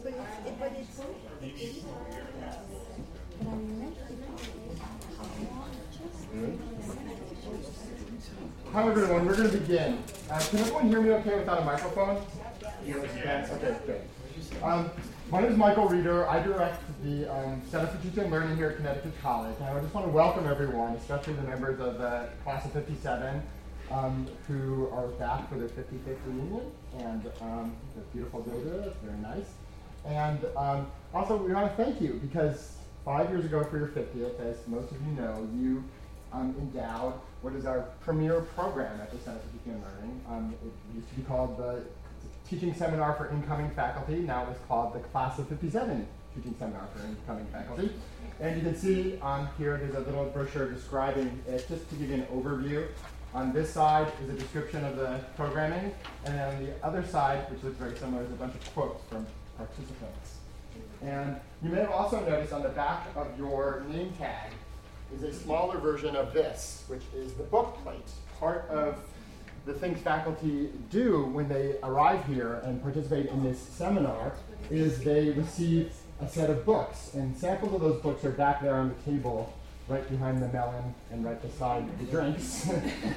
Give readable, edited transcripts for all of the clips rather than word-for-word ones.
Hi everyone, we're going to begin. Can everyone hear me okay without a microphone? Yes. Okay, good. My name is Michael Reeder. I direct the Center for Teaching and Learning here at Connecticut College. And I just want to welcome everyone, especially the members of the class of 57 who are back for their 55th reunion. And it's a beautiful day today. It's very nice. And also we want to thank you because 5 years ago for your 50th, as most of you know, you endowed what is our premier program at the Center for Teaching and Learning. It used to be called the Teaching Seminar for Incoming Faculty. Now it's called the Class of 57 Teaching Seminar for Incoming Faculty. And you can see on here there's a little brochure describing it, just to give you an overview. On this side is a description of the programming, and then on the other side, which looks very similar, is a bunch of quotes from participants. And you may have also noticed on the back of your name tag is a smaller version of this, which is the book plate. Part of the things faculty do when they arrive here and participate in this seminar is they receive a set of books, and samples of those books are back there on the table right behind the melon and right beside the drinks.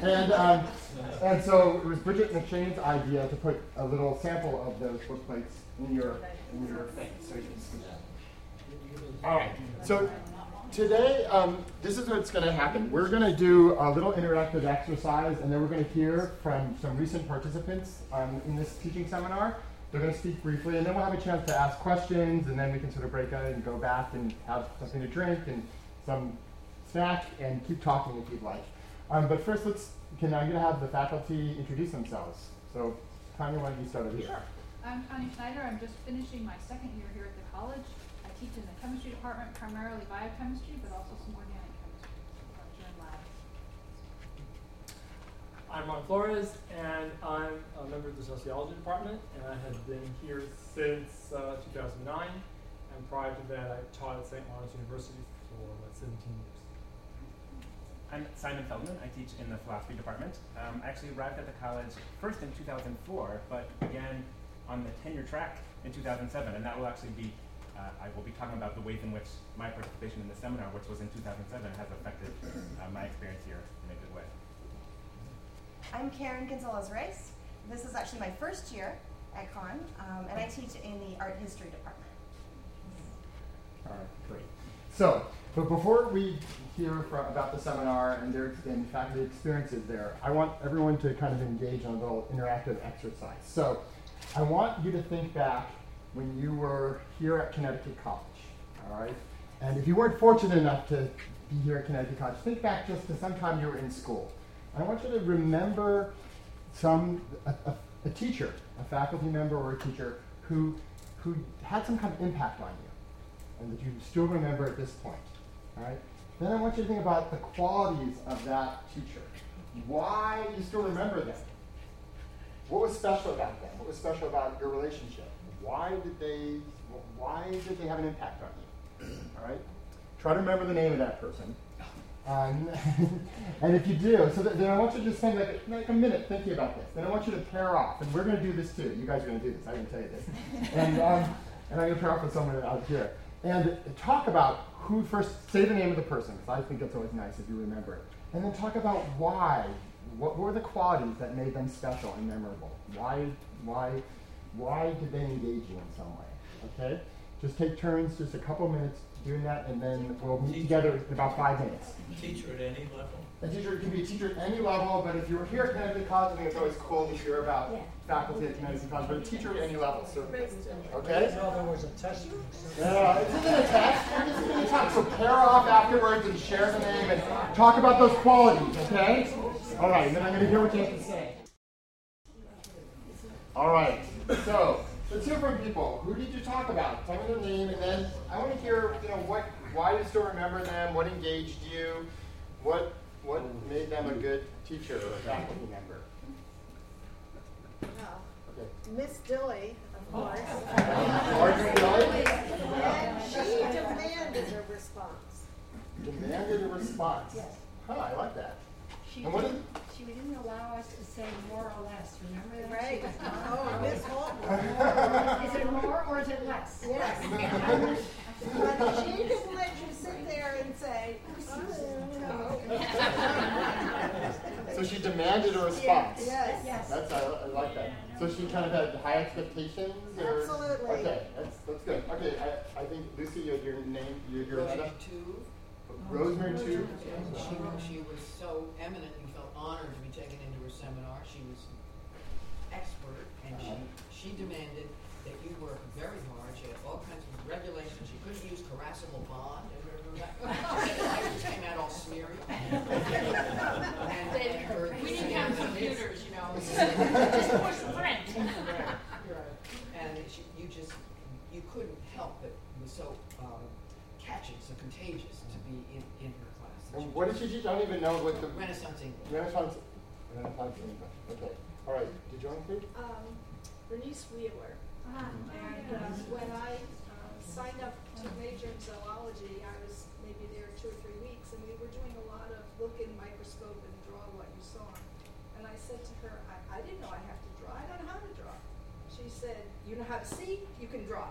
and so it was Bridget McShane's idea to put a little sample of those book plates in your thing, so you can see that. All right, so today, this is what's going to happen. We're going to do a little interactive exercise, and then we're going to hear from some recent participants in this teaching seminar. They're going to speak briefly, and then we'll have a chance to ask questions, and then we can sort of break out and go back and have something to drink and some snack and keep talking if you'd like. But first, I'm going to have the faculty introduce themselves. So, Tanya, why don't you start over here? Sure. I'm Tanya Schneider. I'm just finishing my second year here at the college. I teach in the chemistry department, primarily biochemistry, but also some organic chemistry, lecture and lab. I'm Ron Flores, and I'm a member of the sociology department, and I have been here since 2009. And prior to that, I taught at St. Lawrence University for 17 years. I'm Simon Feldman. I teach in the philosophy department. I actually arrived at the college first in 2004, but began on the tenure track in 2007, and that will actually be I will be talking about the ways in which my participation in the seminar, which was in 2007, has affected my experience here in a good way. I'm Karen Gonzalez-Reyes. This is actually my first year at Con, and I teach in the art history department. All right, great. So, but before we hear about the seminar and their faculty experiences there, I want everyone to kind of engage in a little interactive exercise. So, I want you to think back when you were here at Connecticut College, all right? And if you weren't fortunate enough to be here at Connecticut College, think back just to sometime you were in school. I want you to remember a teacher, a faculty member or a teacher who had some kind of impact on you and that you still remember at this point, all right? Then I want you to think about the qualities of that teacher. Why you still remember them? What was special about them? What was special about your relationship? Why did they have an impact on you? All right? Try to remember the name of that person. And if you do, so then I want you to just spend like a minute thinking about this. Then I want you to pair off, and we're going to do this too. You guys are going to do this. I can tell you this. And I'm going to pair off with someone out here. And talk about who first, say the name of the person, because I think it's always nice if you remember it. And then talk about why. What were the qualities that made them special and memorable? Why did they engage you in some way? Okay? Just take turns, just a couple minutes doing that, and then we'll meet together in about 5 minutes. Teacher at any level? A teacher can be a teacher at any level, but if you were here at Connecticut College, I think it's always cool to hear about faculty at Connecticut College, but a teacher at any level. So, okay? No, there was a test. Yeah, this isn't a test. We're just going to talk. So pair off afterwards and share the name and talk about those qualities, okay? All right, and then I'm going to hear what you have to say. All right, so let's hear from people. Who did you talk about? Tell me their name, and then I want to hear, why you still remember them, what engaged you, what made them a good teacher or a faculty member. Well, Okay. Miss Dilly, of course. Margaret Dilly? And she demanded a response. Demanded a response. Yes. Huh, I like that. She And what didn't allow us to say more or less. Remember that? Right. Oh, Miss Holton Is it more or is it less? Yes. But she didn't let you sit there and say, no. So she demanded a response. Yes. Yes. That's I like that. So she kind of had high expectations. Or? Absolutely. Okay, that's good. Okay, I think Lucy, your name, your Rosemary Tube. Rosemary Tube. She was so eminent. You felt honored to be taken into her seminar. She was expert, and she demanded that you work very hard. She had all kinds of regulations. She couldn't use caressable bond. Remember that? It came out all smeary. We didn't have computers, you know. Just push print. And you couldn't help but it was so catching, so contagious to be in her class. And what did she teach? I don't even know what the Renaissance English. Renaissance English. Okay. All right. Did you include? Bernice Wheeler. And when I signed up to major in zoology, I was maybe there 2 or 3 weeks, and we were doing a lot of look in microscope and draw what you saw. And I said to her, I didn't know I have to draw. I don't know how to draw. She said, you know how to see, you can draw.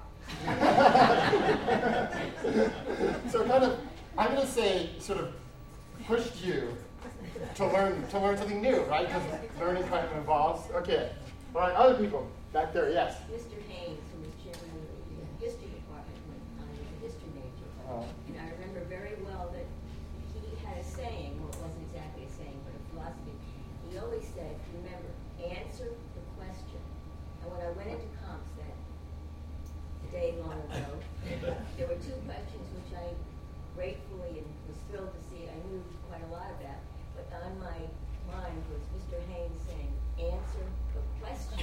So kind of, I'm going to say, sort of pushed you to learn something new, right? Because learning kind of involves. Okay. All right. Other people back there, yes. Mr. Haynes, who was chairman of the history department when I was a history major, and I remember very well that he had a saying. Well, it wasn't exactly a saying, but a philosophy. He always said, "Remember, answer the question." And when I went into comps that day long ago, there were 2 questions which I gratefully and was thrilled to see. I knew quite a lot about, but on my mind was Mr. Haynes saying, "Answer the question."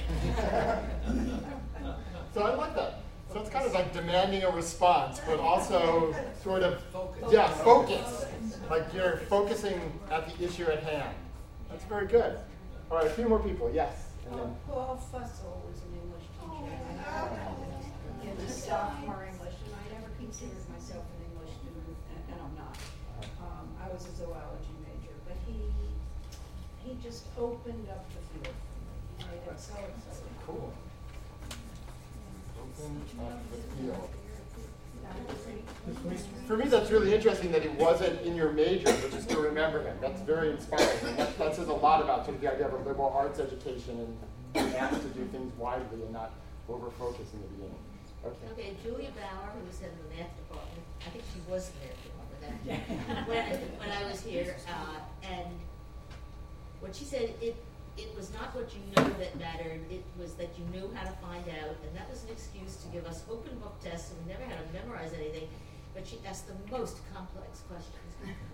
So I like that. So it's kind of like demanding a response, but also sort of Focus. Yeah, focus. Like you're focusing at the issue at hand. That's very good. All right, a few more people. Yes. And then Paul Fussell was an English teacher. In the sophomore English, and I never considered myself an English student, and I'm not. I was a zoology major, but he just opened up the field for me. He made it so exciting. cool. Open up the field. For me, that's really interesting that it wasn't in your major, but just to remember him. That's very inspiring. And that says a lot about sort of the idea of a liberal arts education and being asked to do things widely and not over-focus in the beginning. Okay. Okay, Julia Bauer, who was in the math department, I think she was in the math department when I was here, and what she said, it was not what you know that mattered, it was that you knew how to find out, and that was an excuse to give us open book tests, and we never had to memorize anything, but she asked the most complex questions.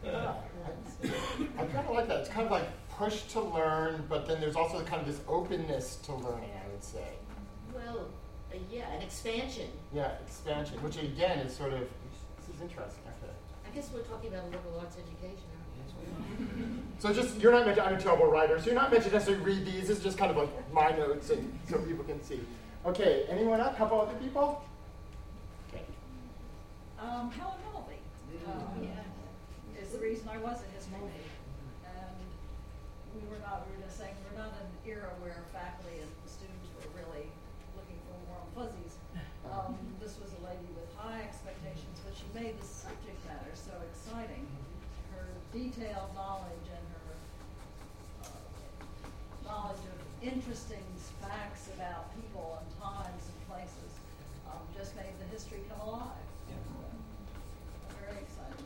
I kind of like that. It's kind of like push to learn, but then there's also kind of this openness to learning, I would say. Well, yeah, an expansion. Yeah, expansion, which again is sort of, this is interesting. Okay. I guess we're talking about liberal arts education, aren't we? So just, you're not meant to, I'm a terrible writer, so you're not meant to necessarily read these. This is just kind of like my notes and so people can see. Okay, anyone else? Couple other people? Okay. Helen Melby is the reason I was in his movie. And we were just saying, we're not in an era where faculty and students were really looking for warm fuzzies. This was a lady with high expectations, but she made the subject matter so exciting. Her detailed knowledge and her knowledge of interesting facts about people and times and places just made the history come alive. Very exciting.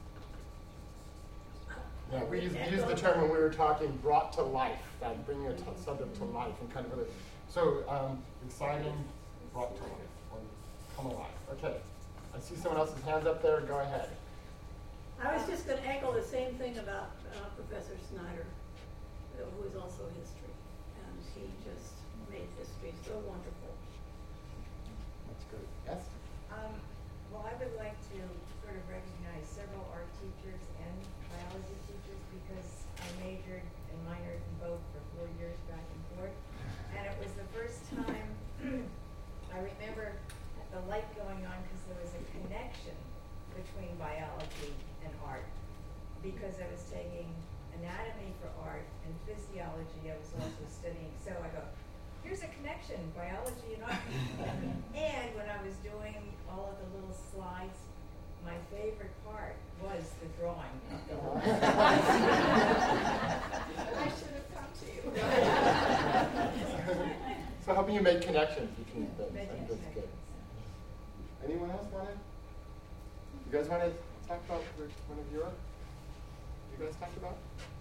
Yeah, we used the term when we were talking brought to life, that bringing a subject to life and kind of really, so exciting, brought to life, or come alive. Okay, I see someone else's hands up there, go ahead. I was just going to echo the same thing about Professor Snyder, who is also history, and he just made history so wonderful. That's good. Yes? Well, I would like to sort of recognize several art teachers and biology teachers because I majored and minored in both for 4 years back and forth. And it was the first time I remember the light going on because there was a connection between biology and art. Because I was taking anatomy for art and physiology, I was also studying. So I go, here's a connection, biology and art. And when I was doing all of the little slides, my favorite part was the drawing of the whole. I should have come to you. So helping you make connections between things. I Making think that's good. connections. Anyone else want to? You guys want to talk about one of your? You guys talk about?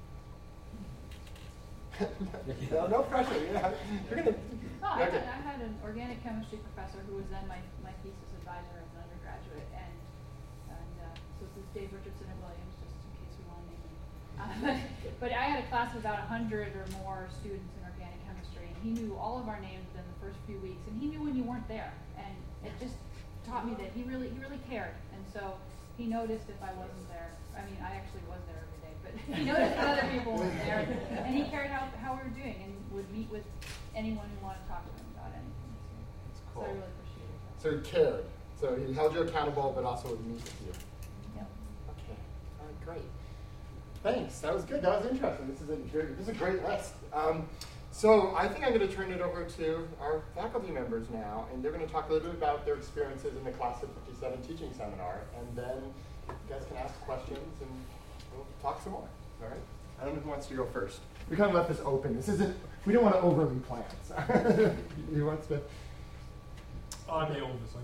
No pressure. Yeah, you're gonna. Oh, Okay. I had an organic chemistry professor who was then my thesis advisor as an undergraduate, and so this is Dave Richardson at Williams, just in case we want to name him. But I had a class of about 100 or more students in organic chemistry, and he knew all of our names within the first few weeks, and he knew when you weren't there, and it just taught me that he really cared, and so he noticed if I wasn't there. I mean, I actually was there every day, but he noticed if other people weren't there, and he cared how we were doing, and would meet with anyone who wanted to talk to him about anything. That's So cool. I really appreciated that. So he cared. So he held you accountable, but also would meet with you. Yep. Okay. All right. Great. Thanks. That was good. That was interesting. This is a great list. So I think I'm going to turn it over to our faculty members now, and they're going to talk a little bit about their experiences in the Class of 57 teaching seminar, and then you guys can ask questions and we'll talk some more. All right? I don't know who wants to go first. We kind of left this open. This isn't. We don't want to overly plan. Who wants to? I'm the oldest.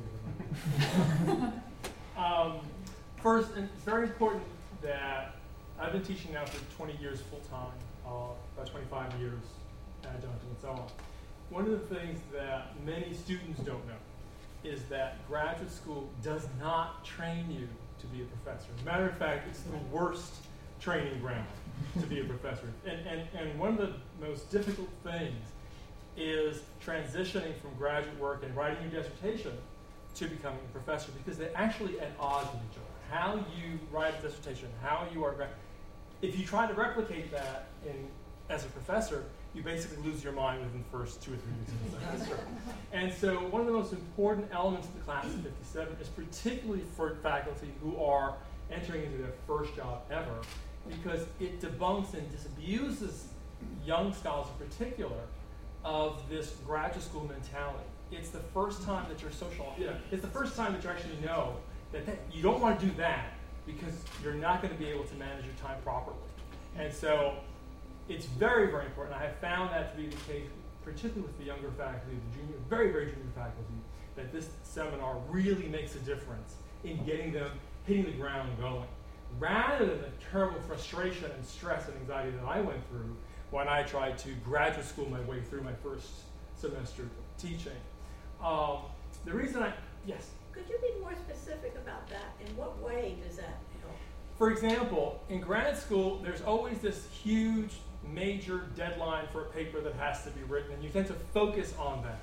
First, and it's very important that I've been teaching now for 20 years full time, about 25 years adjunct and so on. One of the things that many students don't know is that graduate school does not train you to be a professor. As a matter of fact, it's the worst training ground to be a professor. And one of the most difficult things is transitioning from graduate work and writing your dissertation to becoming a professor, because they're actually at odds with each other. How you write a dissertation, how you are, if you try to replicate that as a professor, you basically lose your mind within the first 2 or 3 weeks of the semester. And so one of the most important elements of the Class of 57 is particularly for faculty who are entering into their first job ever, because it debunks and disabuses young scholars in particular of this graduate school mentality. It's the first time that you're it's the first time that you actually know that you don't want to do that because you're not going to be able to manage your time properly. And so it's very, very important. I have found that to be the case, particularly with the younger faculty, the very, very junior faculty, that this seminar really makes a difference in getting them hitting the ground going, rather than the terrible frustration and stress and anxiety that I went through when I tried to graduate school my way through my first semester of teaching. The reason yes? Could you be more specific about that? In what way does that help? For example, in grad school, there's always this huge, major deadline for a paper that has to be written, and you tend to focus on that.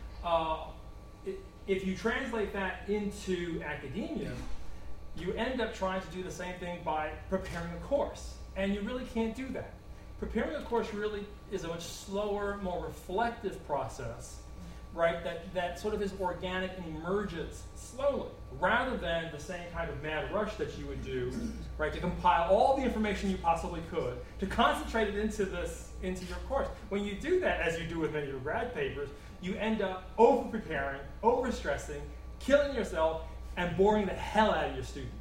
If you translate that into academia, you end up trying to do the same thing by preparing a course, and you really can't do that. Preparing a course really is a much slower, more reflective process, right, that sort of is organic and emerges slowly, rather than the same kind of mad rush that you would do, right, to compile all the information you possibly could, to concentrate it into your course. When you do that, as you do with many of your grad papers, you end up over-preparing, over-stressing, killing yourself, and boring the hell out of your students.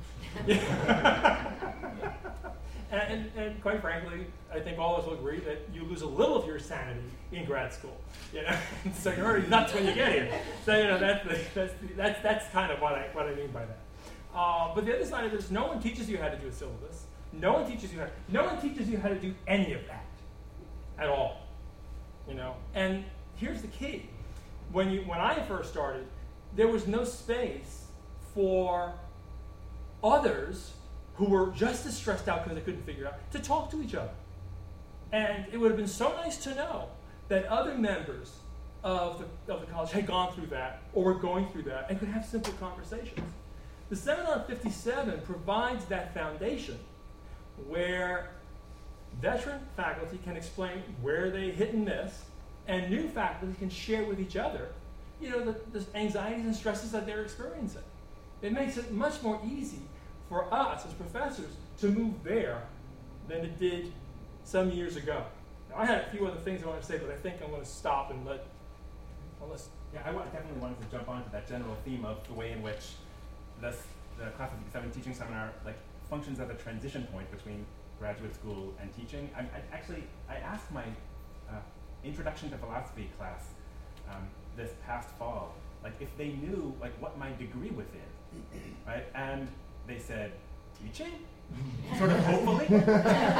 And quite frankly, I think all of us will agree that you lose a little of your sanity in grad school. So you're already nuts when you get here. So that's kind of what I mean by that. But the other side of it is no one teaches you how to do a syllabus. No one teaches you how to do any of that at all. And here's the key: when I first started, there was no space for others who were just as stressed out because they couldn't figure it out to talk to each other. And it would have been so nice to know that other members of the college had gone through that or were going through that and could have simple conversations. The Seminar 57 provides that foundation where veteran faculty can explain where they hit and miss, and new faculty can share with each other, the anxieties and stresses that they're experiencing. It makes it much more easy for us as professors to move there than it did some years ago. Now, I had a few other things I want to say, but I think I'm going to stop and let Yeah, I definitely wanted to jump onto that general theme of the way in which the Class of 57 teaching seminar functions as a transition point between graduate school and teaching. I asked my introduction to philosophy class this past fall, if they knew what my degree was in, right? And they said, teaching? Sort of hopefully. And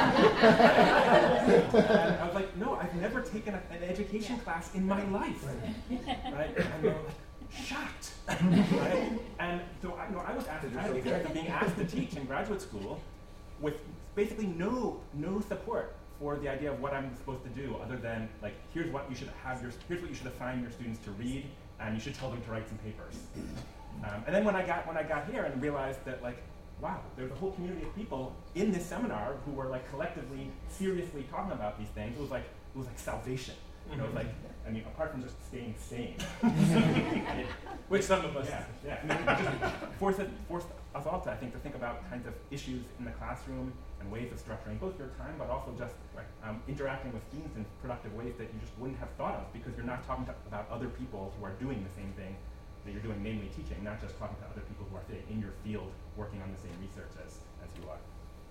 I was like, no, I've never taken an education class in my life, right? And they were shocked, right? And so I was asked, I had the experience of being asked to teach in graduate school with basically no support for the idea of what I'm supposed to do, other than here's what you should assign your students to read, and you should tell them to write some papers. And then when I got here and realized that wow, there's a whole community of people in this seminar who were collectively, seriously talking about these things. It was like salvation. You know, apart from just staying sane, which some of us, yeah. I mean, it just forced us all to, I think, to think about kinds of issues in the classroom and ways of structuring both your time, but also just interacting with students in productive ways that you just wouldn't have thought of, because you're not talking about other people who are doing the same thing that you're doing, namely teaching, not just talking to other people who are, say, in your field working on the same research as you are.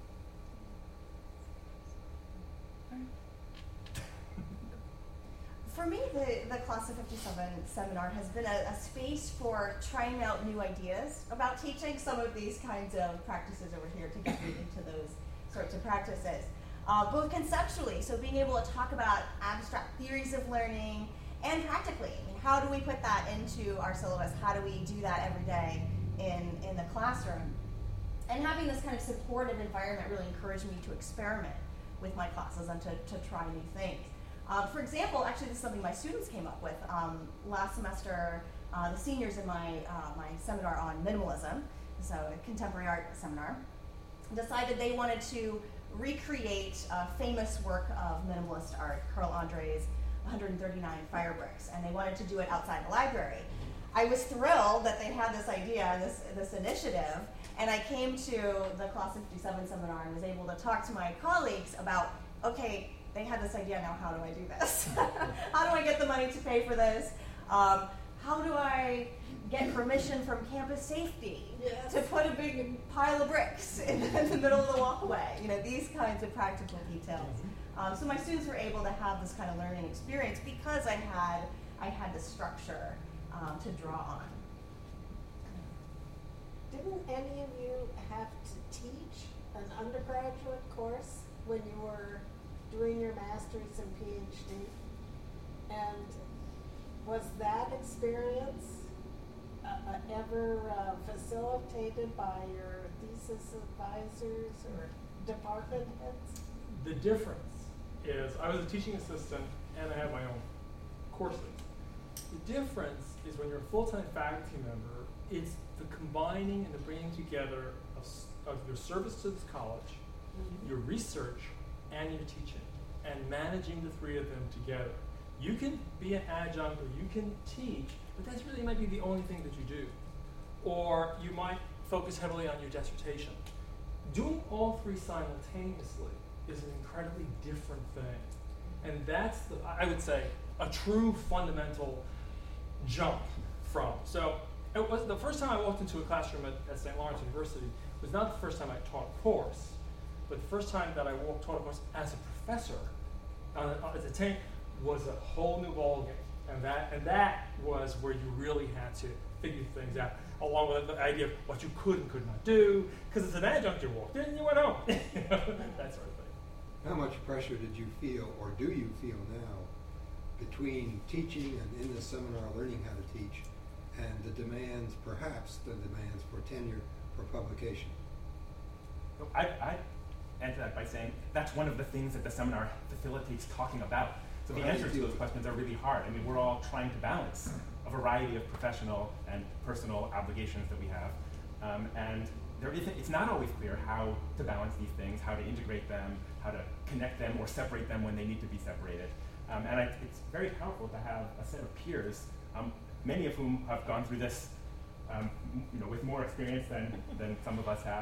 For me, the Class of 57 seminar has been a space for trying out new ideas about teaching, some of these kinds of practices over here to get me into those sorts of practices. Both conceptually, so being able to talk about abstract theories of learning, and practically, how do we put that into our syllabus? How do we do that every day in the classroom? And having this kind of supportive environment really encouraged me to experiment with my classes and to try new things. For example, actually this is something my students came up with. Last semester, the seniors in my seminar on minimalism, so a contemporary art seminar, decided they wanted to recreate a famous work of minimalist art, Carl Andre's 139 Fire Bricks, and they wanted to do it outside the library. I was thrilled that they had this idea, this initiative, and I came to the Class of 57 seminar and was able to talk to my colleagues about, okay, they had this idea, now how do I do this? How do I get the money to pay for this? How do I get permission from campus safety to put a big pile of bricks in the middle of the walkway? These kinds of practical details. So my students were able to have this kind of learning experience because I had the structure to draw on. Didn't any of you have to teach an undergraduate course when you were doing your master's and PhD? And was that experience ever facilitated by your thesis advisors or department heads? The difference is I was a teaching assistant and I had my own courses. The difference is when you're a full-time faculty member, it's the combining and the bringing together of your service to this college, your research, and your teaching, and managing the three of them together. You can be an adjunct or you can teach, but that's really might be the only thing that you do. Or you might focus heavily on your dissertation. Doing all three simultaneously is an incredibly different thing. And that's, I would say, a true fundamental jump from. So it was the first time I walked into a classroom at St. Lawrence University was not the first time I taught a course, but the first time that I taught a course as a professor as a team was a whole new ballgame. And that was where you really had to figure things out, along with the idea of what you could and could not do, because as an adjunct you walked in and you went home. That sort of thing. How much pressure did you feel, or do you feel now, between teaching and in the seminar learning how to teach, and the demands, perhaps the demands for tenure for publication? So I answer that by saying that's one of the things that the seminar facilitates talking about. So the answers to those questions are really hard. I mean, we're all trying to balance a variety of professional and personal obligations that we have. And it's not always clear how to balance these things, how to integrate them, how to connect them or separate them when they need to be separated. And it's very powerful to have a set of peers, many of whom have gone through this with more experience than some of us have,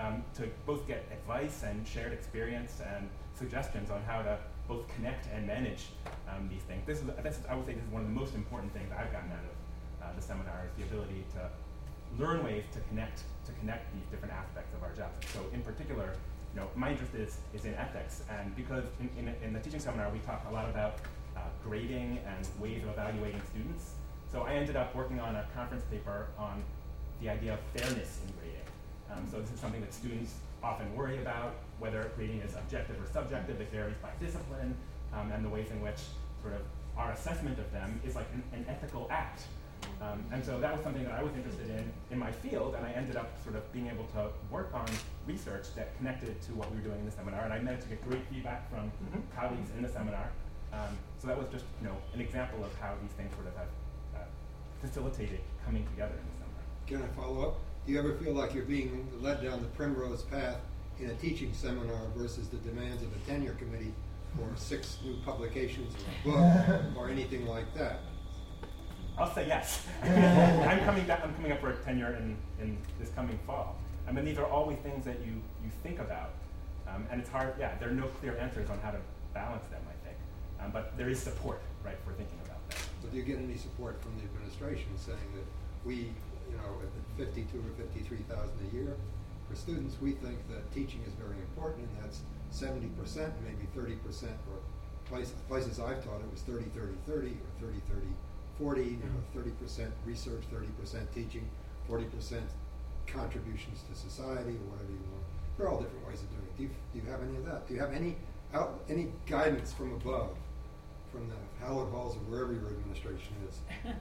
to both get advice and shared experience and suggestions on how to both connect and manage these things. I would say this is one of the most important things I've gotten out of the seminar, is the ability to learn ways to connect these different aspects of our jobs. So in particular, my interest is in ethics, and because in the teaching seminar we talk a lot about grading and ways of evaluating students. So I ended up working on a conference paper on the idea of fairness in grading. So this is something that students often worry about, whether grading is objective or subjective. It varies by discipline, and the ways in which sort of our assessment of them is like an ethical act. And so that was something that I was interested in my field, and I ended up sort of being able to work on research that connected to what we were doing in the seminar, and I managed to get great feedback from colleagues in the seminar. So that was just an example of how these things sort of have facilitated coming together in the seminar. Can I follow up? Do you ever feel like you're being led down the primrose path in a teaching seminar versus the demands of a tenure committee for 6 new publications or a book or anything like that? I'll say yes. I'm coming up for a tenure in this coming fall. I mean, these are always things that you think about, and it's hard. Yeah, there are no clear answers on how to balance them, I think, but there is support, right, for thinking about that. So do you get any support from the administration saying that we, at 52 or 53,000 a year for students, we think that teaching is very important, and that's 70%, maybe 30%, or places I've taught it was 30-30-30 or 30-30-40, 30% research, 30% teaching, 40% contributions to society, or whatever you want. There are all different ways of doing it. Do you have any of that? Do you have any guidance from above, from the hallowed halls of wherever your administration is?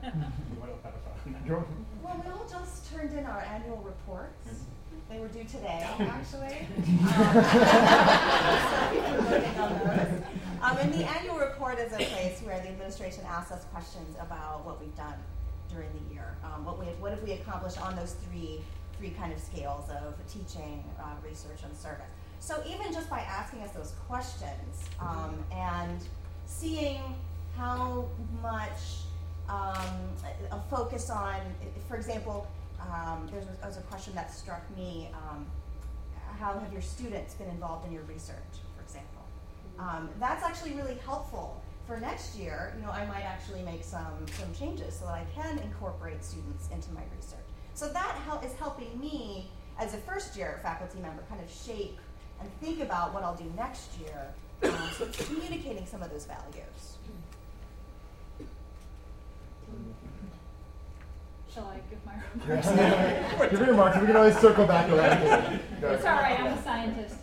Well, we all just turned in our annual reports. They were due today, actually. So we've been working on those. And the annual report is a place where the administration asks us questions about what we've done during the year. What have we accomplished on those three kind of scales of teaching, research, and service. So even just by asking us those questions and seeing how much a focus on, for example, there was a question that struck me, how have your students been involved in your research, for example? That's actually really helpful. For next year, I might actually make some changes so that I can incorporate students into my research. So that is helping me, as a first-year faculty member, kind of shape and think about what I'll do next year. So it's communicating some of those values. Shall I give my remarks? Give your remarks. We can always circle back around. It's all right. I'm a scientist.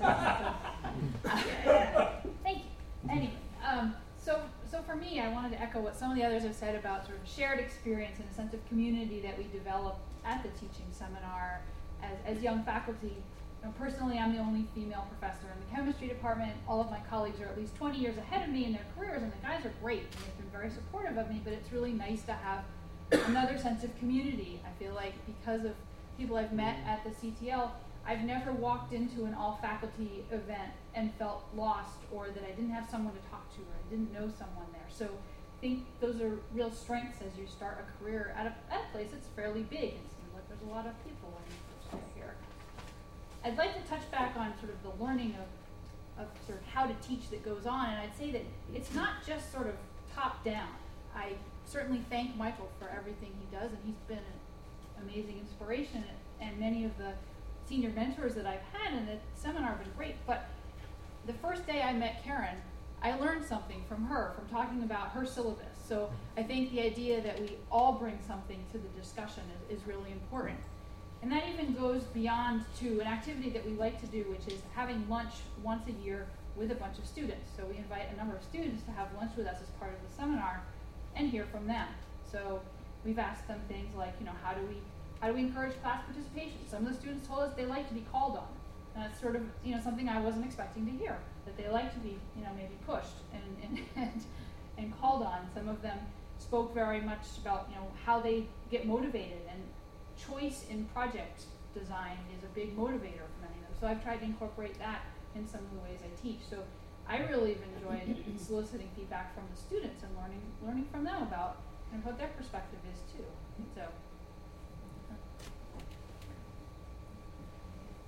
Thank you. Anyway, so for me, I wanted to echo what some of the others have said about sort of shared experience and a sense of community that we develop at the teaching seminar as young faculty. Personally, I'm the only female professor in the chemistry department. All of my colleagues are at least 20 years ahead of me in their careers, and the guys are great, and they've been very supportive of me, but it's really nice to have another sense of community. I feel like because of people I've met at the CTL, I've never walked into an all-faculty event and felt lost, or that I didn't have someone to talk to, or I didn't know someone there. So I think those are real strengths as you start a career at a place that's fairly big. It seems like there's a lot of people when you first get here. I'd like to touch back on sort of the learning of sort of how to teach that goes on, and I'd say that it's not just sort of top down. I certainly thank Michael for everything he does, and he's been an amazing inspiration, and many of the senior mentors that I've had in the seminar have been great. But the first day I met Karen, I learned something from her, from talking about her syllabus. So I think the idea that we all bring something to the discussion is really important. And that even goes beyond to an activity that we like to do, which is having lunch once a year with a bunch of students. So we invite a number of students to have lunch with us as part of the seminar and hear from them. So we've asked them things like, how do we encourage class participation? Some of the students told us they like to be called on. And that's sort of, something I wasn't expecting to hear, that they like to be, maybe pushed and called on. Some of them spoke very much about, how they get motivated, and choice in project design is a big motivator for many of them. So I've tried to incorporate that in some of the ways I teach. So I really have enjoyed soliciting feedback from the students and learning from them about what their perspective is too. So.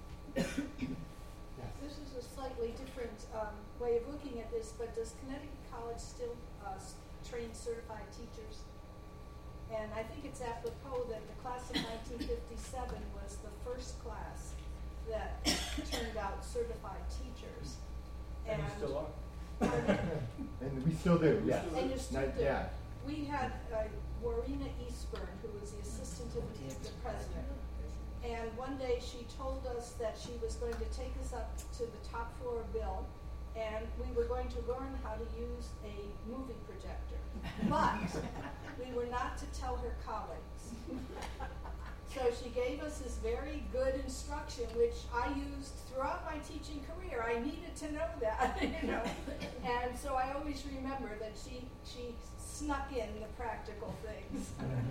This is a slightly different way of looking at this, but does Connecticut College still train certified teachers? And I think it's apropos that the class of 1957 was the first class that turned out certified teachers. And you still are. And we still do, yes. And you still do. Yeah. We had Warina Eastburn, who was the assistant to the president. And one day she told us that she was going to take us up to the top floor of Bill, and we were going to learn how to use a movie projector. But we were not to tell her colleagues. So she gave us this very good instruction, which I used throughout my teaching career. I needed to know that, you know. And so I always remember that she snuck in the practical things.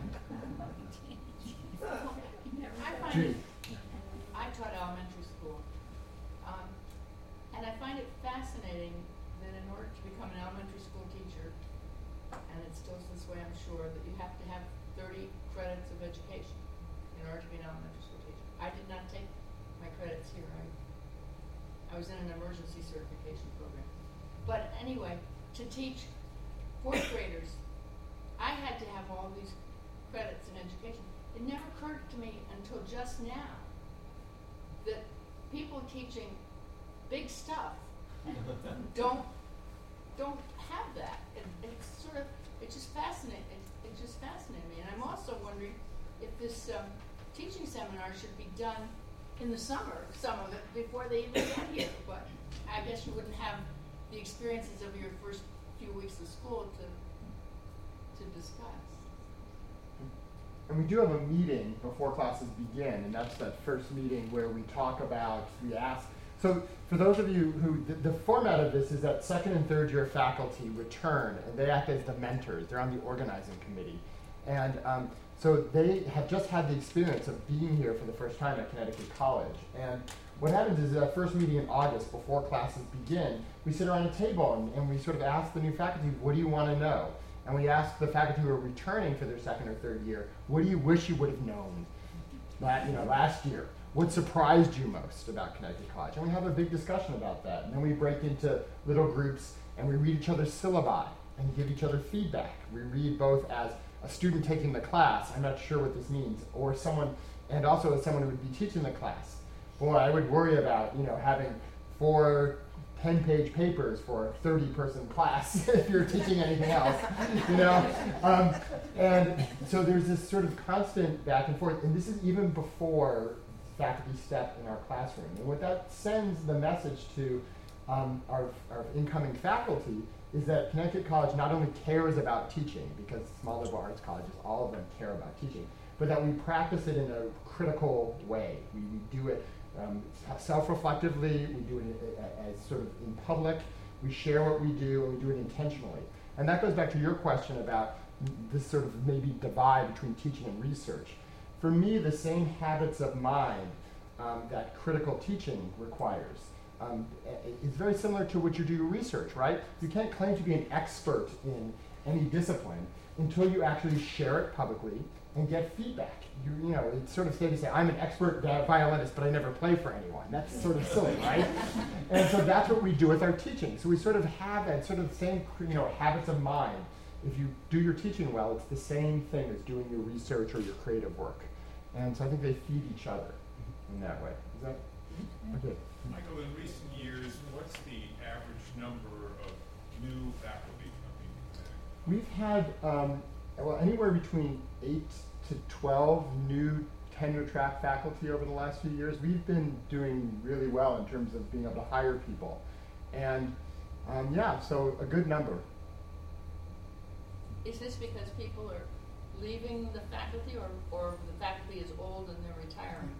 I taught elementary school, and I find it fascinating that in order to become an elementary school teacher, and it still is this way, I'm sure, that you have to have 30 credits of education in order to be an elementary school teacher. I did not take my credits here. I was in an emergency certification program. But anyway, to teach fourth graders, I had to have all these credits in education. It never occurred to me until just now that people teaching big stuff don't have that. It just fascinated me. And I'm also wondering if this teaching seminar should be done in the summer, some of it, before they even get here. But I guess you wouldn't have the experiences of your first few weeks of school to discuss. And we do have a meeting before classes begin, and that's that first meeting where we talk about, we ask. So for those of you who, the format of this is that second and third year faculty return, and they act as the mentors. They're on the organizing committee. And so they have just had the experience of being here for the first time at Connecticut College. And what happens is that first meeting in August, before classes begin, we sit around a table and we sort of ask the new faculty, what do you want to know? And we ask the faculty who are returning for their second or third year, what do you wish you would have known last year? What surprised you most about Connecticut College? And we have a big discussion about that. And then we break into little groups and we read each other's syllabi and give each other feedback. We read both as a student taking the class, I'm not sure what this means, or someone, and also as someone who would be teaching the class. Boy, I would worry about, having 4 10-page papers for a 30-person class if you're teaching anything else, And so there's this sort of constant back and forth, and this is even before faculty step in our classroom. And what that sends the message to our incoming faculty is that Connecticut College not only cares about teaching, because small liberal arts colleges, all of them care about teaching, but that we practice it in a critical way. We do it self-reflectively, we do it as sort of in public, we share what we do, and we do it intentionally. And that goes back to your question about this sort of maybe divide between teaching and research. For me, the same habits of mind that critical teaching requires is very similar to what you do research, right? You can't claim to be an expert in any discipline until you actually share it publicly and get feedback. It's sort of safe to say, I'm an expert violinist, but I never play for anyone. That's sort of silly, right? And so that's what we do with our teaching. So we sort of have that sort of same, habits of mind. If you do your teaching well, it's the same thing as doing your research or your creative work. And so I think they feed each other in that way. Is that okay? Michael, in recent years, what's the average number of new faculty coming? We've had anywhere between 8 to 12 new tenure track faculty over the last few years. We've been doing really well in terms of being able to hire people. And so a good number. Is this because people are leaving the faculty or the faculty is old and they're retiring?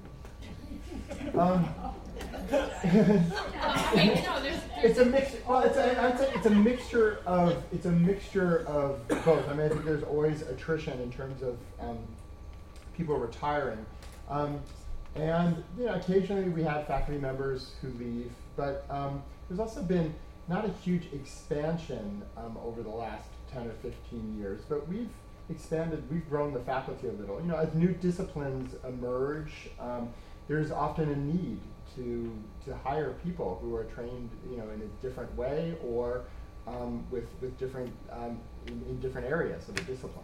It's a mix. Well, I'd say it's a mixture of both. I think there's always attrition in terms of people retiring, and occasionally we have faculty members who leave. But there's also been not a huge expansion over the last 10 or 15 years, but we've grown the faculty a little. As new disciplines emerge, there's often a need to hire people who are trained, in a different way or with different in different areas of the discipline.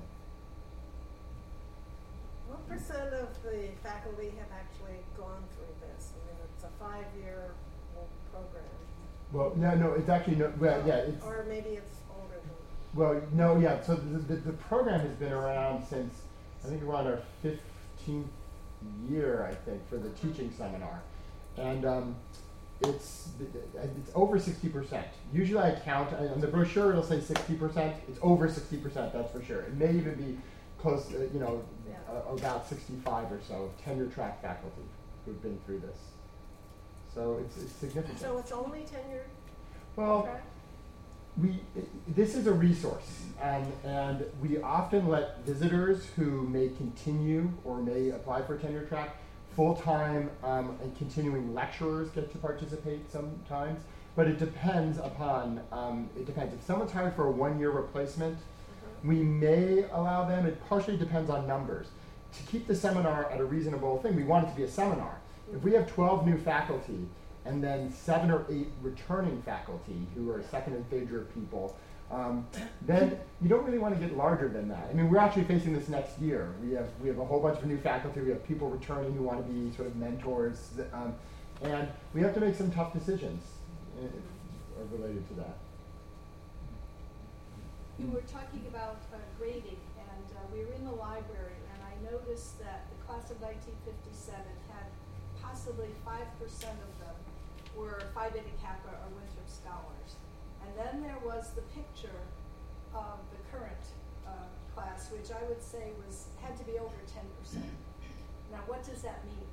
What percent of the faculty have actually gone through this? I mean, it's a 5-year program. Well, no, it's actually no. Well, yeah, it's. Or maybe it's older than. Well, no, yeah. So the program has been around since I think we're on our 15th year, I think, for the teaching seminar, and it's over 60%. Usually, I count on the brochure. It'll say 60%. It's over 60%. That's for sure. It may even be close, about 65 or so of tenure track faculty who've been through this. So it's significant. So it's only tenure well, track? This is a resource, and we often let visitors who may continue or may apply for tenure track, full-time and continuing lecturers get to participate sometimes, but it depends upon, If someone's hired for a 1-year replacement, we may allow them. It partially depends on numbers. To keep the seminar at a reasonable thing, we want it to be a seminar. If we have 12 new faculty and then 7 or 8 returning faculty who are second and third year people, then you don't really want to get larger than that. I mean, we're actually facing this next year. We have a whole bunch of new faculty. We have people returning who want to be sort of mentors, and we have to make some tough decisions related to that. You were talking about grading, and we were in the library, and I noticed that the class of 1957 had possibly 5% of them were Phi Beta Kappa or Winthrop Scholars. And then there was the picture of the current class, which I would say had to be over 10%. Now, what does that mean?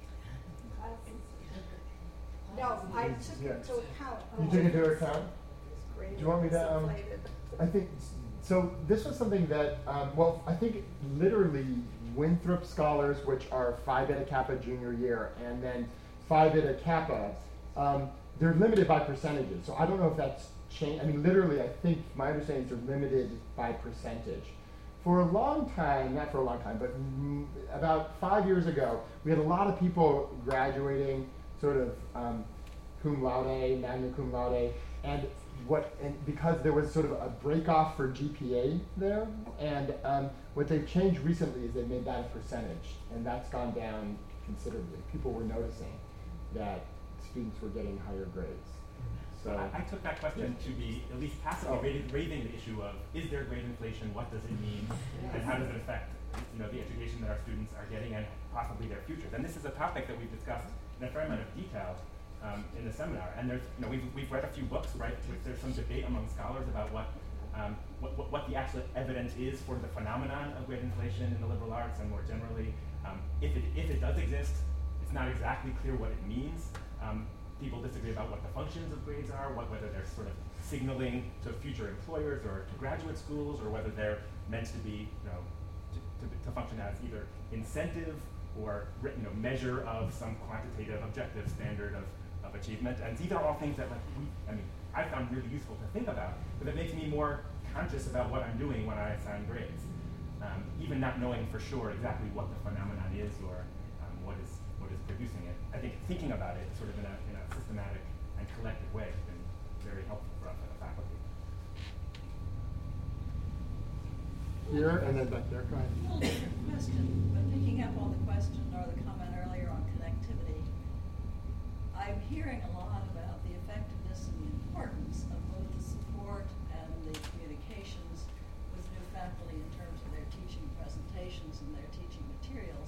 No, I took into account. You took into account? Do you want me to? I think so. This was something that, I think literally Winthrop Scholars, which are Phi Beta Kappa junior year, and then Phi Beta Kappa, they're limited by percentages. So I don't know if that's changed. I mean, literally, I think my understanding is they're limited by percentage. For a long time, not for a long time, but about 5 years ago, we had a lot of people graduating sort of cum laude, magna cum laude, and because there was sort of a break-off for GPA there, and what they've changed recently is they made that a percentage, and that's gone down considerably. People were noticing that students were getting higher grades. So I took that question to be at least passively raising the issue of, is there grade inflation, what does it mean, and how does it affect the education that our students are getting and possibly their futures. And this is a topic that we've discussed in a fair amount of detail in the seminar, and there's, we've read a few books, right? There's some debate among scholars about what the actual evidence is for the phenomenon of grade inflation in the liberal arts, and more generally, if it does exist, it's not exactly clear what it means. People disagree about what the functions of grades are, whether they're sort of signaling to future employers or to graduate schools, or whether they're meant to be, to function as either incentive or measure of some quantitative objective standard of achievement. And these are all things that I found really useful to think about, because it makes me more conscious about what I'm doing when I assign grades, even not knowing for sure exactly what the phenomenon is or what is producing it. I think thinking about it sort of in a systematic and collective way has been very helpful for us as a faculty. Here and then back there. Go ahead. A little different question, but picking up on the question or the comment earlier on connectivity, I'm hearing a lot about the effectiveness and the importance of both the support and the communications with new faculty in terms of their teaching presentations and their teaching materials.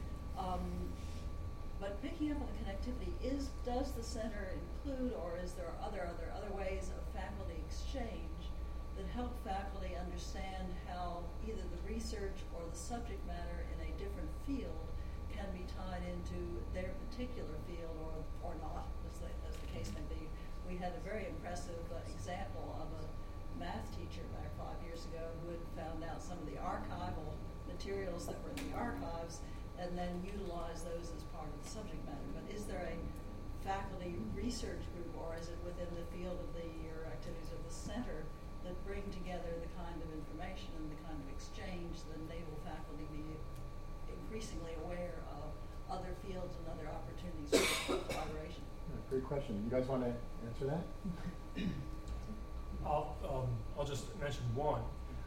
But picking up on the connectivity, does the center include, or is there other ways of faculty exchange that help faculty understand how either the research or the subject matter in a different field can be tied into their particular field or not, as the case may be? We had a very impressive example of a math teacher back 5 years ago who had found out some of the archival materials that were in the archives and then utilized those as part of the subject matter. But is there a faculty research group, or is it within the field of your activities of the center that bring together the kind of information and the kind of exchange that enable faculty to be increasingly aware of other fields and other opportunities for collaboration. Great question. You guys want to answer that? I'll just mention one.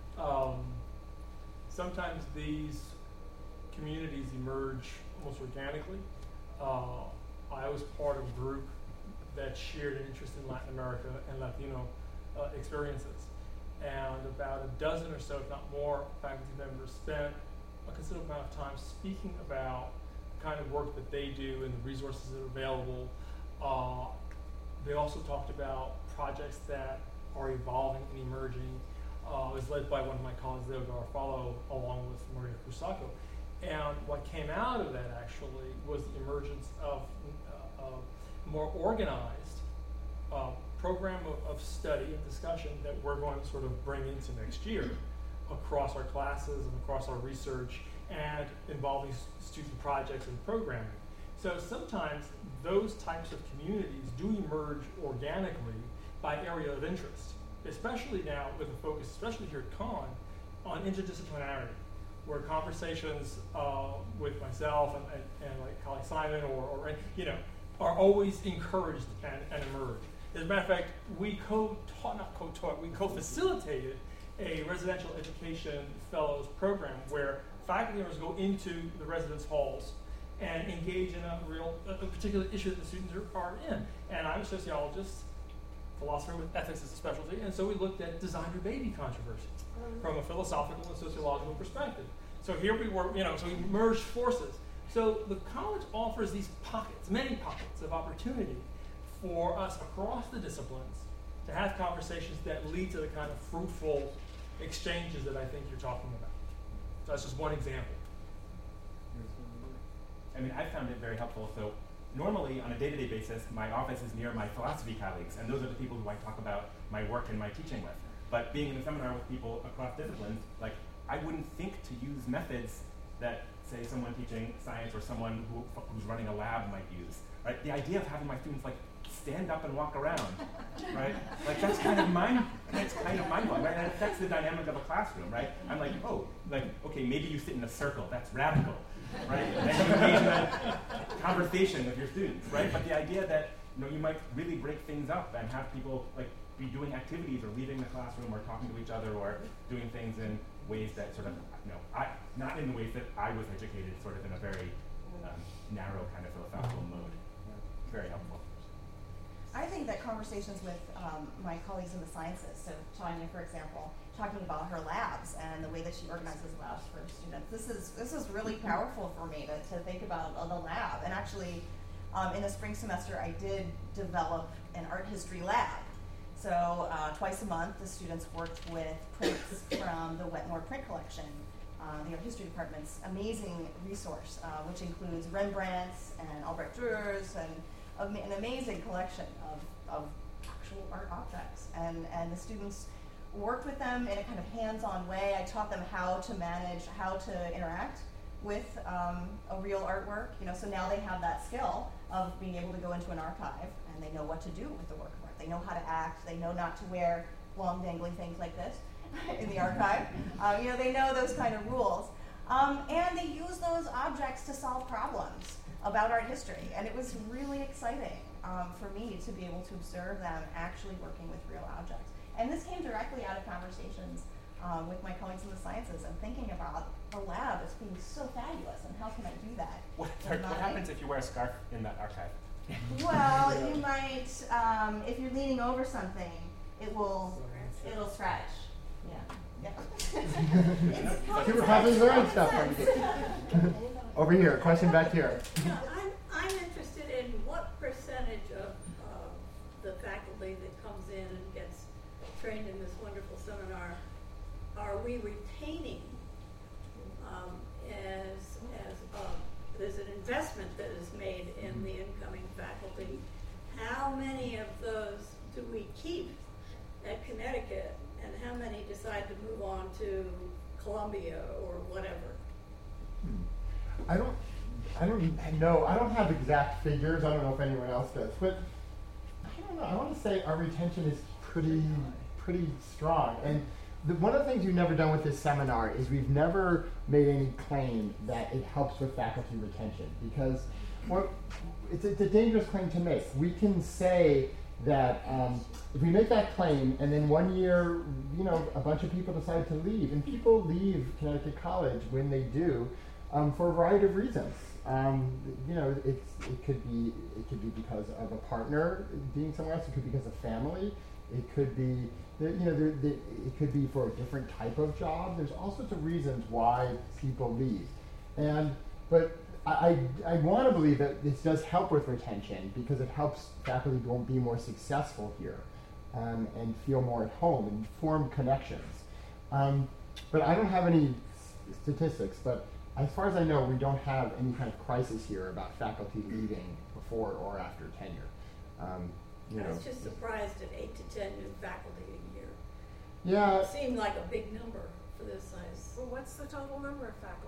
Sometimes these communities emerge almost organically. I was part of a group that shared an interest in Latin America and Latino experiences. And about a dozen or so, if not more, faculty members spent a considerable amount of time speaking about the kind of work that they do and the resources that are available. They also talked about projects that are evolving and emerging. It was led by one of my colleagues, Leo Garofalo, along with Maria Cusaco. And what came out of that actually was the emergence of a more organized program of study and discussion that we're going to sort of bring into next year across our classes and across our research and involving student projects and programming. So sometimes those types of communities do emerge organically by area of interest, especially now with a focus, especially here at Conn, on interdisciplinarity, where conversations with myself and like colleague Simon or are always encouraged and emerge. As a matter of fact, we we co-facilitated a residential education fellows program where faculty members go into the residence halls and engage in a particular issue that the students are in. And I'm a sociologist, philosopher with ethics as a specialty, and so we looked at designer baby controversy from a philosophical and sociological perspective. So here we were, so we merged forces. So the college offers these pockets, many pockets of opportunity for us across the disciplines to have conversations that lead to the kind of fruitful exchanges that I think you're talking about. So that's just one example. I mean, I found it very helpful. So normally, on a day-to-day basis, my office is near my philosophy colleagues, and those are the people who I talk about my work and my teaching with. But being in a seminar with people across disciplines, like, I wouldn't think to use methods that, say, someone teaching science or someone who's running a lab might use, right? The idea of having my students, like, stand up and walk around, right? Like, that's kind of mind-blowing, right? And it affects the dynamic of a classroom, right? I'm like, oh, like, okay, maybe you sit in a circle, that's radical, right? And you engage in a conversation with your students, right? But the idea that, you might really break things up and have people, like, be doing activities or leaving the classroom or talking to each other or doing things in ways that sort of, not in the ways that I was educated, sort of in a very narrow kind of philosophical mode. Very helpful. I think that conversations with my colleagues in the sciences, so Tanya, for example, talking about her labs and the way that she organizes labs for students, this is really powerful for me to think about the lab. And actually, in the spring semester, I did develop an art history lab. So twice a month, the students worked with prints from the Wetmore print collection, the art history department's amazing resource, which includes Rembrandts and Albrecht Dürers and an amazing collection of actual art objects. And the students worked with them in a kind of hands-on way. I taught them how to manage, how to interact with a real artwork. So now they have that skill of being able to go into an archive and they know what to do with the work of art. They know how to act. They know not to wear long dangling things like this in the archive. They know those kind of rules. And they use those objects to solve problems about art history. And it was really exciting for me to be able to observe them actually working with real objects. And this came directly out of conversations with my colleagues in the sciences and thinking about the lab as being so fabulous and how can I do that? What happens if you wear a scarf in that archive? Well, you might, if you're leaning over something, it'll stretch. Yeah. People are having their own stuff. Over here, question back here. I'm interested in what percentage of the faculty that comes in and gets trained in this wonderful seminar are we retaining as an investment that is made in the incoming faculty. How many of those do we keep at Connecticut, and how many decide to move on to Columbia or whatever? I don't know. I don't have exact figures. I don't know if anyone else does, but I don't know. I want to say our retention is pretty strong. And one of the things we've never done with this seminar is we've never made any claim that it helps with faculty retention, because it's a dangerous claim to make. We can say that if we make that claim and then one year, a bunch of people decide to leave, and people leave Connecticut College when they do for a variety of reasons. It could be because of a partner being somewhere else. It could be because of family. It could be it could be for a different type of job. There's all sorts of reasons why people leave, but I want to believe that this does help with retention, because it helps faculty be more successful here and feel more at home and form connections. But I don't have any statistics, but as far as I know, we don't have any kind of crisis here about faculty leaving before or after tenure. I was just surprised at 8 to 10 new faculty a year. Yeah. It seemed like a big number for this size. Well, what's the total number of faculty?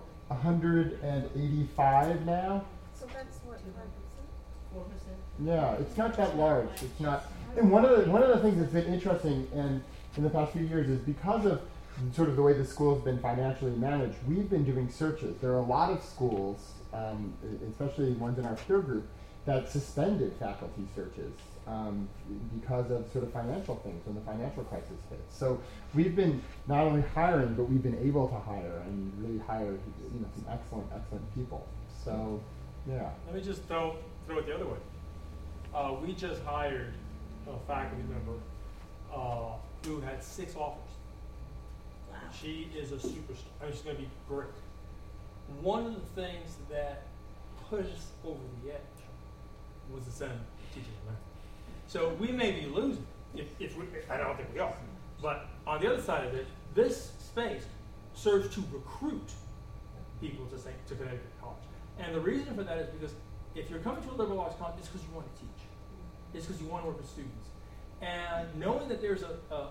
185 now. So that's what, 5%? 4%? Yeah, it's not that large. It's not. And one of the things that's been interesting in the past few years is because of sort of the way the school has been financially managed, we've been doing searches. There are a lot of schools, especially ones in our peer group, that suspended faculty searches because of sort of financial things when the financial crisis hit. So we've been not only hiring, but we've been able to hire and really hire some excellent people. So yeah. Let me just throw it the other way. We just hired a faculty member who had 6 offers. Wow. She is a superstar. I mean, she's going to be great. One of the things that pushed us over the edge was the Senate teaching and learning. So we may be losing if we, I don't think we are. But on the other side of it, this space serves to recruit people to Connecticut College. And the reason for that is because if you're coming to a liberal arts college, it's because you want to teach. It's because you want to work with students. And knowing that there's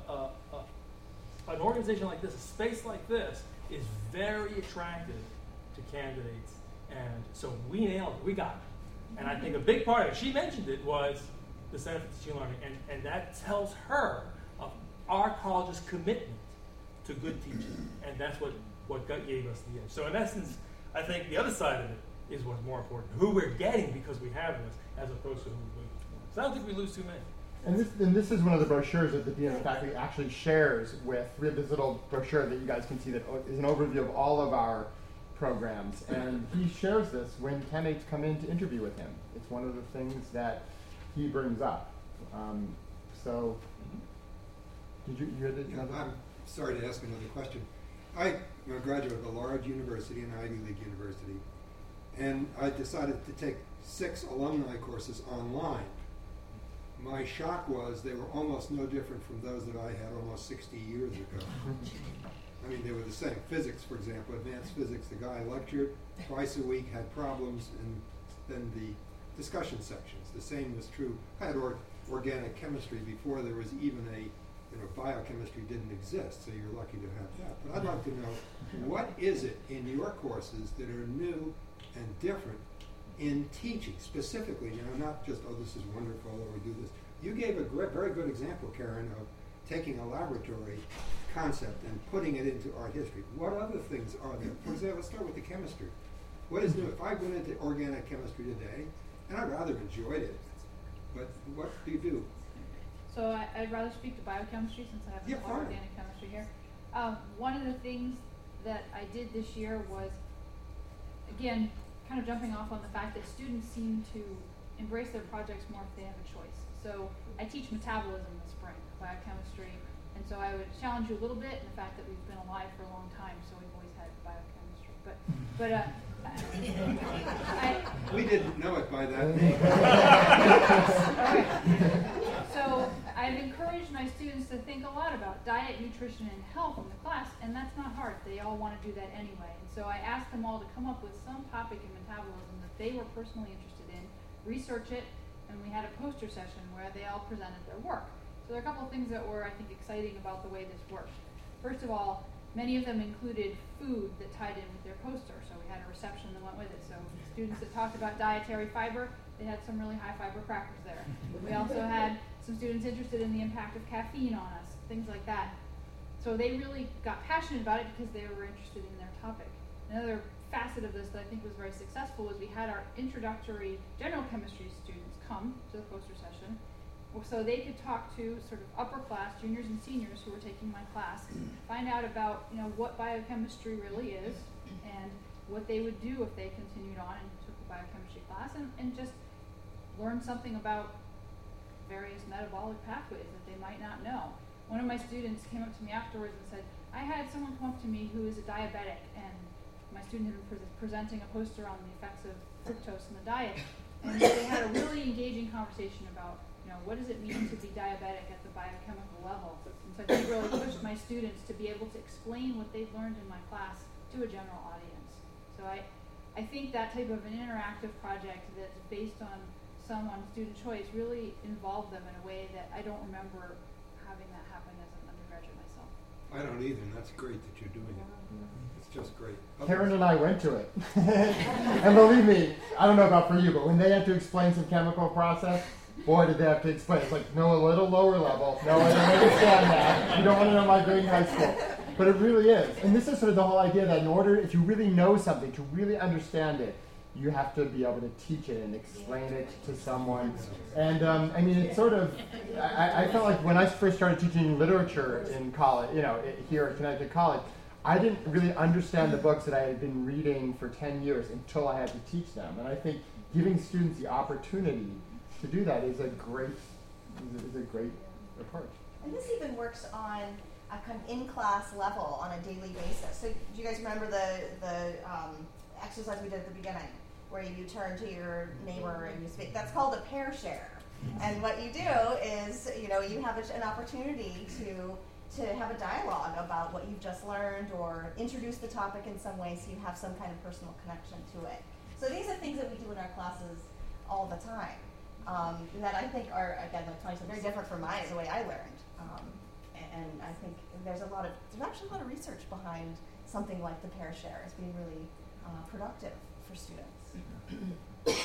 an organization like this, a space like this, is very attractive to candidates. And so we nailed it. We got it. And I think a big part of it, she mentioned it, was the Center for Teaching and Learning. And that tells her of our college's commitment to good teaching. And that's what gave us the edge. So in essence, I think the other side of it is what's more important. Who we're getting because we have this, as opposed to who we lose. So I don't think we lose too many. And this is one of the brochures that the Dean of Faculty actually shares with. We have this little brochure that you guys can see that is an overview of all of our programs. And he shares this when candidates come in to interview with him. It's one of the things that he brings up. So, did you hear that? I'm sorry to ask another question. I'm a graduate of a large university, an Ivy League university, and I decided to take 6 alumni courses online. My shock was they were almost no different from those that I had almost 60 years ago. I mean, they were the same. Physics, for example, advanced physics, the guy lectured twice a week, had problems, and then the discussion sections. The same was true. I had organic chemistry before there was even biochemistry didn't exist, so you're lucky to have that. But I'd like to know, what is it in your courses that are new and different in teaching, specifically, not just, oh, this is wonderful, or we do this. You gave a very good example, Karen, of taking a laboratory concept and putting it into art history. What other things are there? For example, let's start with the chemistry. What is new? If I went into organic chemistry today, and I rather enjoyed it, but what do you do? So I'd rather speak to biochemistry since I have organic chemistry here. One of the things that I did this year was, again, kind of jumping off on the fact that students seem to embrace their projects more if they have a choice. So I teach metabolism this spring, biochemistry, and so I would challenge you a little bit in the fact that we've been alive for a long time, so we've always had biochemistry. We didn't know it by that name. So I've encouraged my students to think a lot about diet, nutrition, and health in the class, and that's not hard. They all want to do that anyway. And so I asked them all to come up with some topic in metabolism that they were personally interested in, research it, and we had a poster session where they all presented their work. So there are a couple of things that were, I think, exciting about the way this worked. First of all, many of them included food that tied in with their poster, so we had a reception that went with it. So students that talked about dietary fiber, they had some really high fiber crackers there. We also had some students interested in the impact of caffeine on us, things like that. So they really got passionate about it because they were interested in their topic. Another facet of this that I think was very successful was we had our introductory general chemistry students come to the poster session, so they could talk to sort of upper class, juniors and seniors who were taking my class, find out about, you know, what biochemistry really is and what they would do if they continued on and took a biochemistry class, and just learn something about various metabolic pathways that they might not know. One of my students came up to me afterwards and said, I had someone come up to me who is a diabetic, and my student had been presenting a poster on the effects of fructose in the diet, and they had a really engaging conversation about, you know, what does it mean to be diabetic at the biochemical level. And so I think really pushed my students to be able to explain what they've learned in my class to a general audience. So I think that type of an interactive project that's based on student choice really involved them in a way that I don't remember having that happen as an undergraduate myself. I don't either, and that's great that you're doing it. It's just great. Karen and I went to it. And believe me, I don't know about for you, but when they had to explain some chemical process, boy, did they have to explain. It's like, no, a little lower level. No, I don't understand that. You don't want to know my grade in high school. But it really is. And this is sort of the whole idea that in order, if you really know something, to really understand it, you have to be able to teach it and explain it to someone. And I mean, it's sort of, I felt like when I first started teaching literature in college, you know, here at Connecticut College, I didn't really understand the books that I had been reading for 10 years until I had to teach them. And I think giving students the opportunity to do that is a great approach. And this even works on a kind of in-class level on a daily basis. So do you guys remember the exercise we did at the beginning, where you turn to your neighbor and you speak? That's called a pair share. And what you do is, you know, you have an opportunity to have a dialogue about what you've just learned, or introduce the topic in some way so you have some kind of personal connection to it. So these are things that we do in our classes all the time, that I think are, again, like Tony said, very different from the way I learned. And I think there's actually a lot of research behind something like the pair share as being really productive for students.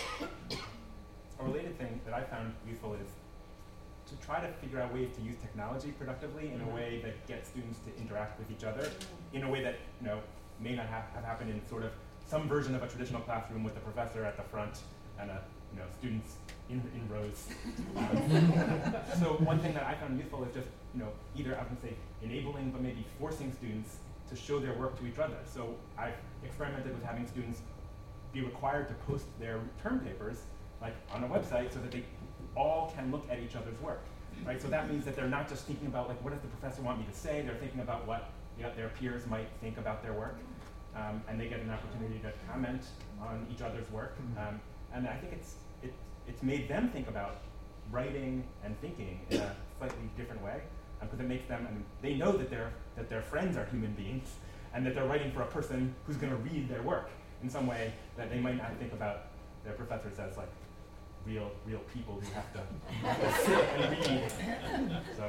A related thing that I found useful is to try to figure out ways to use technology productively in a way that gets students to interact with each other in a way that, you know, may not have happened in sort of some version of a traditional classroom with the professor at the front and students in rows. So one thing that I found useful is just, you know, either I would say enabling, but maybe forcing students to show their work to each other. So I've experimented with having students be required to post their term papers like on a website so that they all can look at each other's work, right? So that means that they're not just thinking about like, what does the professor want me to say? They're thinking about what their peers might think about their work, and they get an opportunity to comment on each other's work. And I think it's made them think about writing and thinking in a slightly different way, because it makes them, they know that their friends are human beings, and that they're writing for a person who's going to read their work in some way that they might not think about their professors as like real people who have to sit and read. So.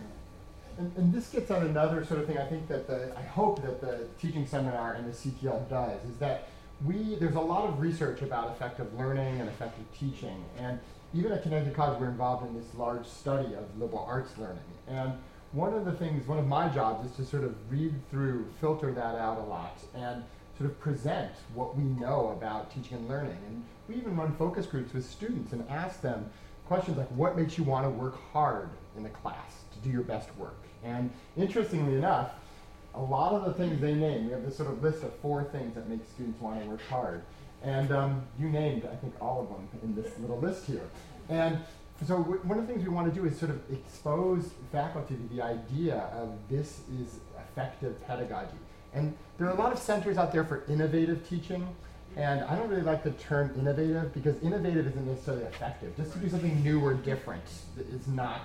And this gets at another sort of thing I think that I hope that the teaching seminar and the CTL does, is that there's a lot of research about effective learning and effective teaching. And even at Connecticut College, we're involved in this large study of liberal arts learning. And one of my jobs is to sort of read through, filter that out a lot, and sort of present what we know about teaching and learning. And we even run focus groups with students and ask them questions like, what makes you want to work hard in the class to do your best work? And interestingly enough, a lot of the things they name, we have this sort of list of 4 things that make students want to work hard. And you named, I think, all of them in this little list here. And so one of the things we want to do is sort of expose faculty to the idea of this is effective pedagogy. And there are a lot of centers out there for innovative teaching, and I don't really like the term innovative, because innovative isn't necessarily effective. Just to do something new or different is not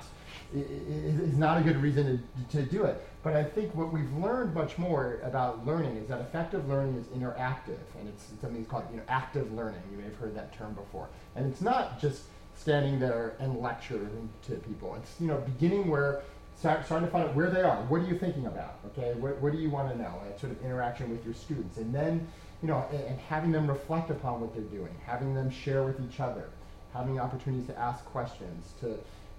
a good reason to do it. But I think what we've learned much more about learning is that effective learning is interactive, and it's something that's called active learning. You may have heard that term before. And it's not just standing there and lecturing to people. It's beginning where starting to find out where they are. What are you thinking about? Okay, what do you want to know? Sort of interaction with your students, and then and having them reflect upon what they're doing, having them share with each other, having opportunities to ask questions, to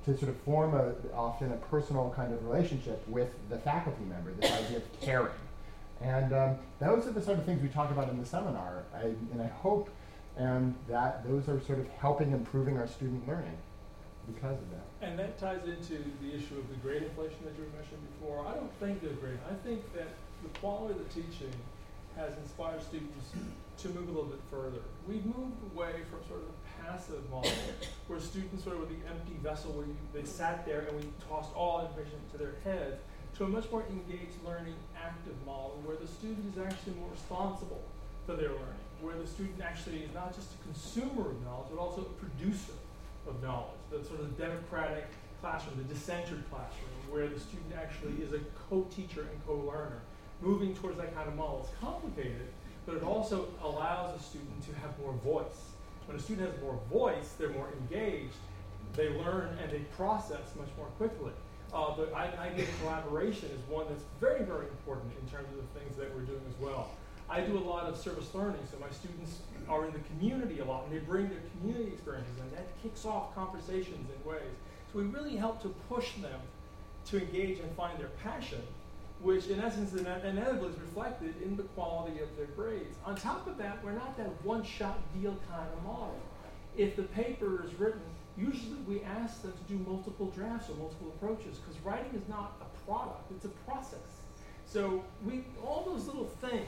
to sort of form often a personal kind of relationship with the faculty member, this idea of caring. And those are the sort of things we talk about in the seminar, and I hope that those are sort of helping improving our student learning because of that. And that ties into the issue of the grade inflation that you mentioned before. I don't think there's grade. I think that the quality of the teaching has inspired students to move a little bit further. We've moved away from sort of the passive model where students sort of were the empty vessel where they sat there and we tossed all information to their heads, to a much more engaged learning active model where the student is actually more responsible for their learning, where the student actually is not just a consumer of knowledge, but also a producer of knowledge. The sort of democratic classroom, the decentered classroom, where the student actually is a co-teacher and co-learner, moving towards that kind of model. It's complicated, but it also allows a student to have more voice. When a student has more voice, they're more engaged, they learn and they process much more quickly. The idea of collaboration is one that's very, very important in terms of the things that we're doing as well. I do a lot of service learning, so my students are in the community a lot, and they bring their community experiences, and that kicks off conversations in ways. So we really help to push them to engage and find their passion, which in essence inevitably is reflected in the quality of their grades. On top of that, we're not that one-shot deal kind of model. If the paper is written, usually we ask them to do multiple drafts or multiple approaches, because writing is not a product, it's a process. So all those little things,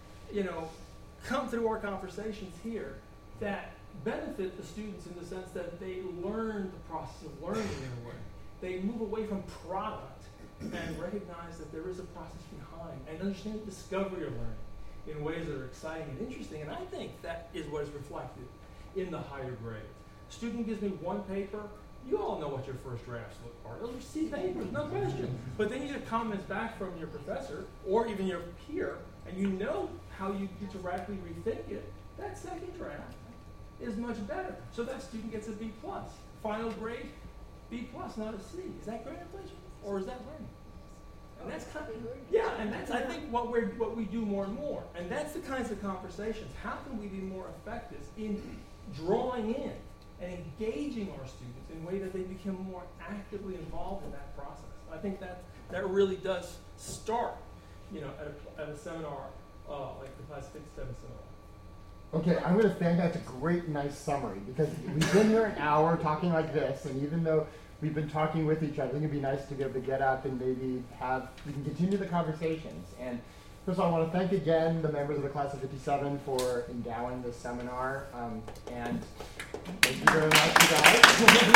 come through our conversations here that benefit the students in the sense that they learn the process of learning in a way. They move away from product and recognize that there is a process behind and understand the discovery of learning in ways that are exciting and interesting. And I think that is what is reflected in the higher grades. Student gives me one paper, you all know what your first drafts look like. Those are C papers, no question. But then you get comments back from your professor or even your peer, and you know how you get to radically rethink it. That second draft is much better. So that student gets a B+. Final grade, B+, not a C. Is that grade inflation? Or is that learning? And that's kind of, and that's I think what we do more and more. And that's the kinds of conversations. How can we be more effective in drawing in and engaging our students in a way that they become more actively involved in that process? I think that really does start, at a seminar like the Class 57 seminar. Okay, I'm going to think that's a great, nice summary, because we've been here an hour talking like this, and even though we've been talking with each other, I think it'd be nice to be able to get up and maybe we can continue the conversations. And first of all, I want to thank again the members of the Class of 57 for endowing this seminar, and thank you very much, you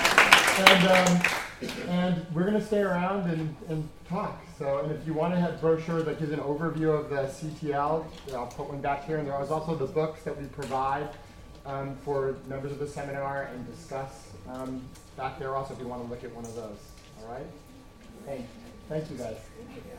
guys. And we're going to stay around and talk. So, and if you want to have a brochure that gives an overview of the CTL, I'll put one back here. And there is also the books that we provide for members of the seminar and discuss back there also if you want to look at one of those. All right? Thank you guys.